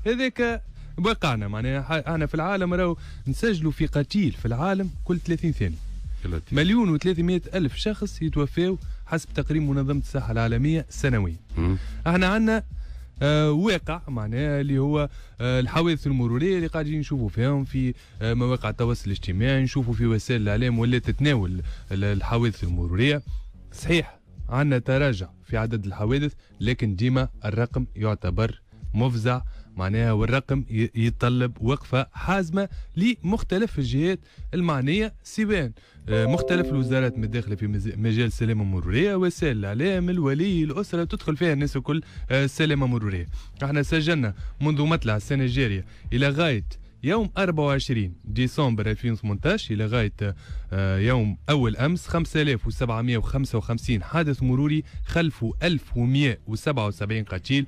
هذاك واقعنا. معناها احنا في العالم راهو نسجلوا في قتيل في العالم كل 30 ثانيه. 1,300,000 شخص يتوفاوا حسب تقرير منظمه الصحه العالميه سنويا. احنا عندنا واقع معناها اللي هو الحوادث المروريه اللي قاعدين نشوفوا فيهم في مواقع التواصل الاجتماعي، نشوفوا في وسائل الاعلام ولا تتناول الحوادث الحوادث. صحيح عندنا تراجع في عدد الحوادث، لكن ديما الرقم يعتبر مفزع معناها، والرقم يتطلب وقفه حازمه لمختلف الجهات المعنيه، سواء مختلف الوزارات المتداخله في مجال السلامه المروريه، وسائل الاعلام، الولي، الاسره، تدخل فيها الناس الكل السلامه المروريه. احنا سجلنا منذ مطلع السنه الجاريه الى غايه يوم 24 ديسمبر 2018 إلى غاية يوم أول أمس 5755 حادث مروري، خلفوا 1177 قتيل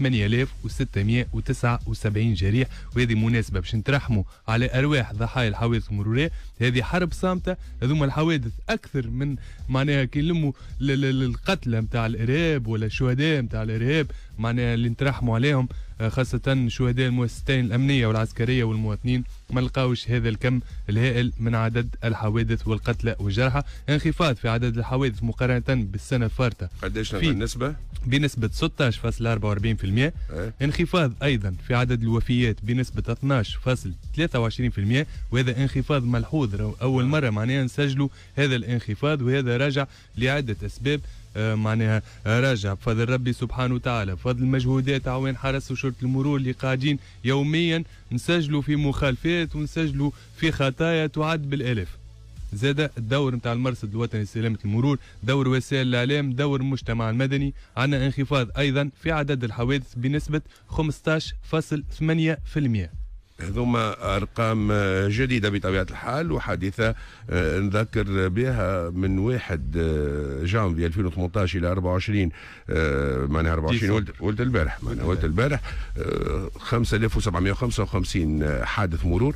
و8679 جريح. وهذه مناسبة باش نترحموا على أرواح ضحايا الحوادث المرورية. هذه حرب صامتة، هذوما الحوادث أكثر من معناها كي نلموا القتلى نتاع الإرهاب ولا الشهداء نتاع الإرهاب معناها اللي نترحموا عليهم، خاصة شهداء المؤسستين الأمنية والعسكرية والمواطنين. ما لقاوش هذا الكم الهائل من عدد الحوادث والقتلى والجرحى. انخفاض في عدد الحوادث مقارنة بالسنة الفارطة. قديش النسبة؟ بنسبة 16.44%. انخفاض أيضا في عدد الوفيات بنسبة 12.23%، وهذا انخفاض ملحوظ. أول مرة معناها نسجلوا هذا الانخفاض، وهذا راجع لعدة أسباب. معناها راجع بفضل ربي سبحانه وتعالى، بفضل المجهودات عوان حرس وشرطة المرور اللي قاعدين يوميا نسجلوا في مخالفات ونسجلوا في خطايا تعد بالالاف. زاد الدور نتاع المرصد الوطني لسلامة المرور، دور وسائل الاعلام، دور المجتمع المدني. عندنا انخفاض ايضا في عدد الحوادث بنسبة 15.8%. هذوما ارقام جديده بطبيعه الحال وحادثه نذكر بها من 1 جانفي 2018 الى 24 معناها 24 ولد البارح، معناها ولد البارح 5755 حادث مرور،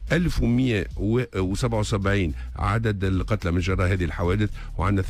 1177 عدد القتلى من جراء هذه الحوادث، وعندنا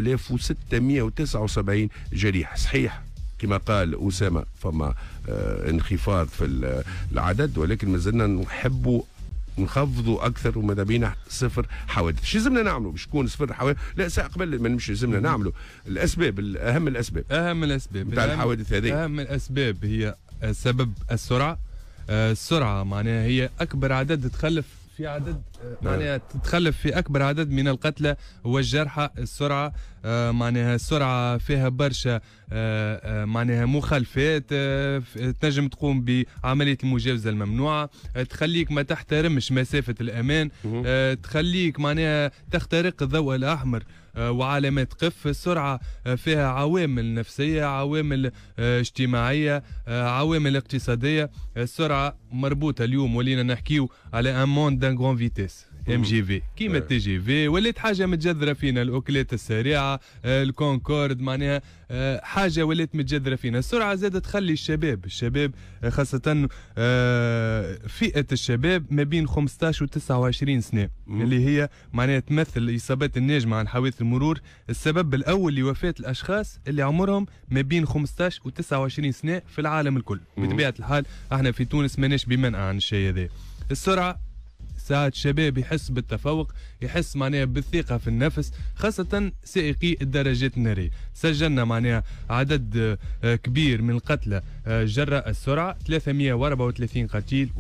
8679 جريح. صحيح كما قال أسامة فما انخفاض في العدد، ولكن ما زلنا نحبوا نخفضوا اكثر، وماذا بينا صفر حوادث. شو لازمنا نعملوا باش تكون صفر حوادث؟ لا ساعه قبل ما نمشي لازمنا نعملوا الاسباب، اهم الاسباب نتاع الحوادث هذه. اهم الاسباب هي سبب السرعه. السرعه معناها هي اكبر عدد تخلف في عدد معناها تتخلف في اكبر عدد من القتلى والجرحى. السرعه معناها السرعه فيها برشا معناها مخالفات، تنجم تقوم بعمليه المجاوزه الممنوعه، تخليك ما تحترمش مسافه الامان، تخليك معناها تخترق الضوء الاحمر وعلامات قف. السرعه فيها عوامل نفسيه، عوامل اجتماعيه، عوامل اقتصاديه. السرعه مربوطه اليوم ولينا نحكيو على ان موند دان غران فيتيس ام جي في كيما التي جي في، ولات حاجه متجذره فينا. الاوكلات السريعه، الكونكورد، معناها حاجه ولات متجذره فينا. السرعه زادت تخلي الشباب خاصه فئه الشباب ما بين 15 و 29 سنه اللي هي معناها تمثل الاصابات الناجمه عن حوادث المرور. السبب الاول لوفاه الاشخاص اللي عمرهم ما بين 15 و 29 سنه في العالم الكل. بطبيعه الحال احنا في تونس ماناش بمنع عن الشيء هذا. السرعه ساعات الشباب يحس بالتفوق، يحس معناها بالثقة في النفس، خاصة سائقي الدراجات النارية. سجلنا معناها عدد كبير من القتلى جراء السرعة، 334 قتيل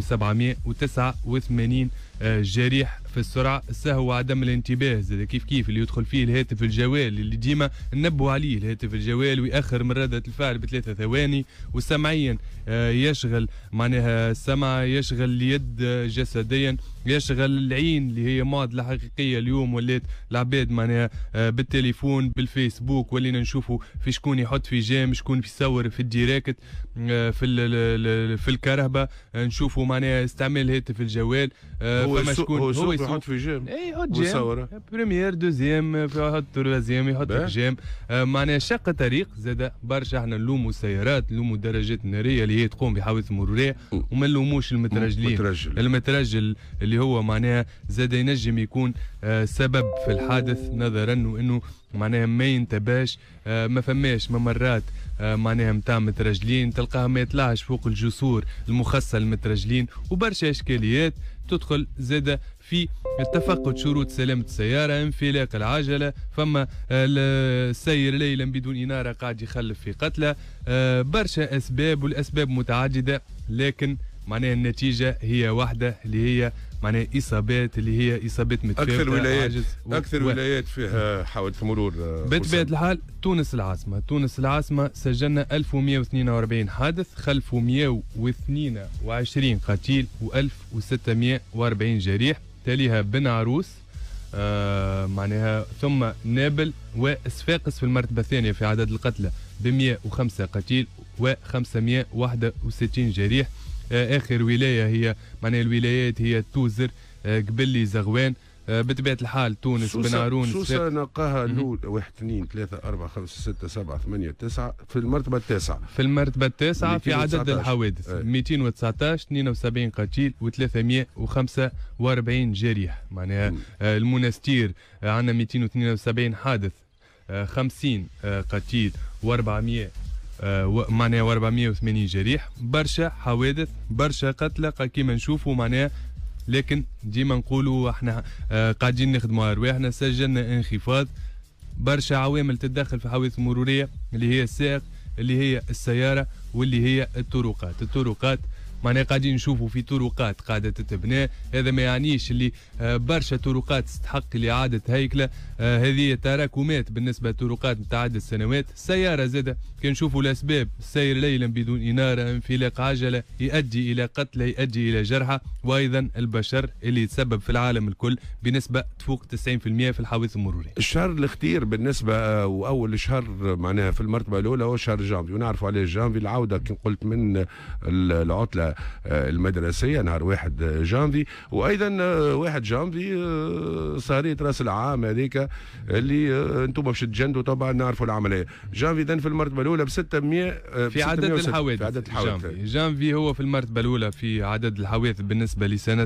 و1789 جريح في السرعة. السهو وعدم الانتباه زاد كيف اللي يدخل فيه الهاتف الجوال اللي ديما ننبهوا عليه، الهاتف الجوال ويأخر من ردة الفعل ب3 ثواني. وسمعيا يشغل معناها السمع، يشغل اليد جسديا، يشغل العين اللي هي معضلة حقيقية اليوم. ولات العباد معناها بالتليفون بالفيسبوك ولينا نشوفوا في شكون يحط في جيم، شكون يصور في الديراكت في الكرهبة، نشوفوا معناها استعمال الهاتف الجوال. فما شكون هو يحط في جيم، اي يحط جيم بريمير دوزيام، يحط تروازيام، يحط جيم. معناها شق طريق. زاد برشا احنا نلوموا السيارات، نلوموا الدراجات النارية اللي هي تقوم بحوادث مرورية، وما نلوموش المترجل اللي هو معناها زاد ينجم يكون سبب في الحادث، نظرا انه معناها ما ينتبهش، ما فماش ممرات معناها متاع مترجلين، تلقاها ما يطلعش فوق الجسور المخصصه للمترجلين، وبرشا اشكاليات تدخل زاده في تفقد شروط سلامة السيارة، انفلاق العجلة، فما السير ليلا بدون إنارة قاعد يخلف في قتلة، برشا أسباب، والأسباب متعددة، لكن معناها النتيجة هي واحدة اللي هي معناها إصابات، اللي هي إصابات متفاوتة. أكثر ولايات فيها حوادث مرور بطبيعة الحال تونس العاصمة سجلنا 1142 حادث، خلفوا 122 قتيل و1640 جريح، تاليها بن عروس معناها، ثم نابل وصفاقس في المرتبة الثانية في عدد القتلى ب 105 قتيل و561 جريح. آخر ولاية هي معناها الولايات هي توزر، قبلي زغوان. بطبيعة الحال تونس، بن عرون، سوسة نقاها الأول 1 2 3 4 5 6 7 8 9 في المرتبة التاسعة. في المرتبة التاسعة في عدد الحوادث 219 72 قتيل و345 جريح. معناها المنستير عندنا 272 حادث، 50 قتيل و400 معناها 480 جريح. برشا حوادث، برشا قتلى كيما نشوفوا معناها، لكن ديما نقولوا احنا قاعدين نخدموا ارواحنا. سجلنا انخفاض، برشا عوامل تتدخل في الحوادث المروريه، اللي هي السائق، اللي هي السياره، واللي هي الطرقات معناها قاعدين نشوفوا في طرقات قاعده تتبنى. هذا ما يعنيش اللي برشا طرقات تستحق لاعاده هيكله، هذه تراكمات بالنسبه لطرقات نتاع عدة سنوات. السياره زاده كي نشوفوا الاسباب، السير ليلا بدون اناره، انفلاق عجله يؤدي الى قتلى، يؤدي الى جرحى، وايضا البشر اللي يتسبب في العالم الكل بنسبه تفوق 90% في الحوادث المروريه. الشهر الختير بالنسبه واول شهر معناها في المرتبه الاولى هو شهر جانفي، ونعرفوا عليه جانفي العوده كي قلت من العطله المدرسيه نهار 1 جانفي، وايضا 1 جانفي صاريه راس العام هذيك اللي انتم باش تجندوا طبعا نعرفوا العمليه. جانفي اذا في المرتبه الاولى ب 600 في عدد الحوادث. جانفي هو في المرتبه الاولى في عدد الحوادث بالنسبه لسنه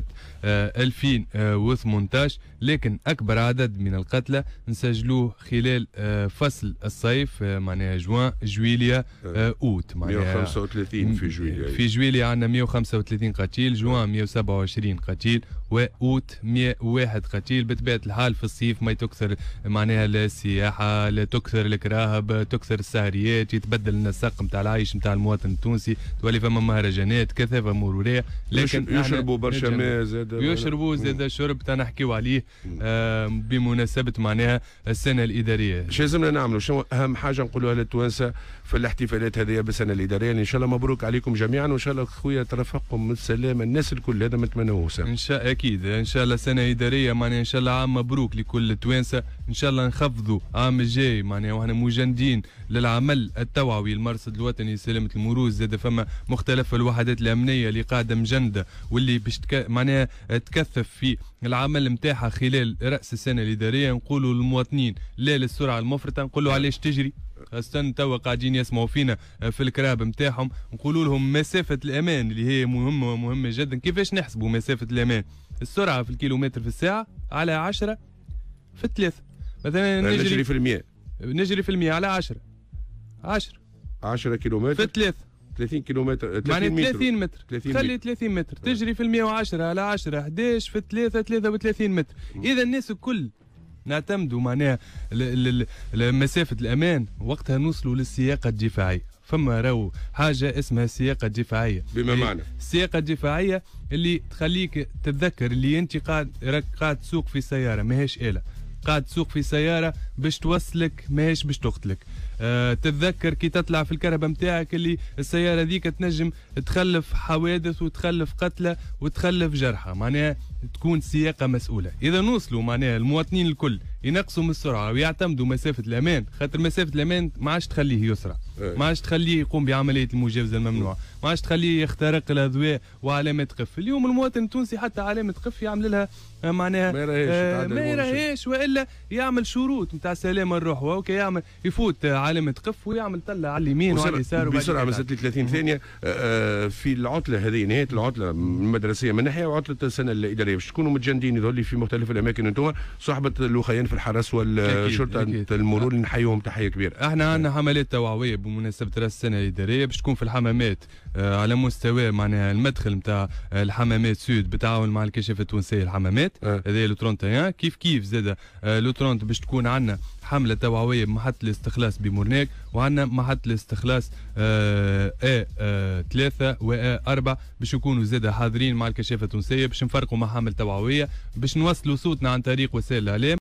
2018، لكن اكبر عدد من القتلى نسجلوه خلال فصل الصيف معناها جوان، جويليا، اوت. معناها 135 في جويليا. في جويليا عندنا 135 قتيل، جوان 127 قتيل، واوت 101 قتيل. بطبيعه الحال في الصيف ما تكثر معناها السياحه، لا تكثر الكراهب، تكثر السهريات، يتبدل النسق نتاع العيش نتاع المواطن التونسي، تولي فما مهرجانات، كثافه مروريه، لكن يشربوا برشا ماء زاد، يشربوا زاد شرب تنحكيو عليه بمناسبه معناها السنه الاداريه. شو لازمنا نعملوا؟ شنو اهم حاجه نقولوها للتوانسه في الاحتفالات هذه بالسنه الاداريه؟ ان شاء الله مبروك عليكم جميعا، وان شاء الله خويا ترافقكم بالسلامه الناس الكل، هذا ما نتمنوه. ان شاء اكيد ان شاء الله سنه اداريه معناها، ان شاء الله عام مبروك لكل التوانسه، ان شاء الله نخفضوا عام الجاي معناها، وحنا مجندين للعمل التوعوي المرصد الوطني لسلامه المرور. زاد فما مختلف الوحدات الامنيه اللي قاعده مجنده، واللي باش معناها تكثف في العمل نتاعها خلال راس السنه الاداريه. نقولوا للمواطنين لا للسرعه المفرطه، نقولوا علاش تجري، خاصة توا قاعدين يسمعوا فينا في الكراب نتاعهم، نقولوا لهم مسافة الأمان اللي هي مهمة جدا. كيفاش نحسبوا مسافة الأمان؟ السرعة في الكيلومتر في الساعة على 10 في 3 مثلا، نجري في المية، نجري في المية على 10 كيلومتر في 3 30 كيلومتر، 30 متر، خلي 30 متر تجري في 110 على 10 11 في 3 33 متر. إذا الناس الكل نعتمدوا معناها مسافة الأمان، وقتها نوصلوا للسياقة الدفاعية. فما راهو حاجة اسمها السياقة الدفاعية، بما معنى السياقة الدفاعية اللي تخليك تتذكر اللي أنت قاعد تسوق في سيارة ماهيش آلة، قاعد تسوق في سيارة باش توصلك ماهيش باش تقتلك. تتذكر كي تطلع في الكرهبة متاعك اللي السيارة ذيك تنجم تخلف حوادث وتخلف قتلى وتخلف جرحى، معناها تكون سياقة مسؤولة. إذا نوصلوا معناها المواطنين الكل ينقصوا من السرعة ويعتمدوا مسافة الأمان، خاطر مسافة الأمان ما عادش تخليه يسرع. ما عادش تخليه يقوم بعمليه المجاوزه الممنوعه، ما عادش تخليه يخترق الاضواء وعلامه قف. اليوم المواطن التونسي حتى علامه قف يعمل لها معناها ما يراهيش والا يعمل شروط نتاع سلامه الروح، وكي يعمل يفوت علامه قف ويعمل طلع على اليمين وعلى اليسار. بسرعه مازالت لي 30 ثانيه. في العطله هذه نهايه العطله المدرسيه من ناحيه وعطله السنه الاداريه باش تكونوا متجندين يظهر في مختلف الاماكن. انتم صحبه الاخوين في الحرس والشرطه المرور نحييهم تحيه كبيره. احنا عندنا حملات توعويه بمناسبه راس السنه الاداريه باش تكون في الحمامات على مستوى معناها المدخل نتاع الحمامات سود بالتعاون مع الكشافه التونسيه الحمامات هذا لو 31 كيف زاد لو 30 باش تكون عندنا حمله توعويه بمحطه الاستخلاص بمورناك، وعندنا محطه الاستخلاص A3 و A4 باش يكونوا زاد حاضرين مع الكشافه التونسيه باش نفرقوا مع حمله توعويه باش نوصلوا صوتنا عن طريق وسائل الاعلام.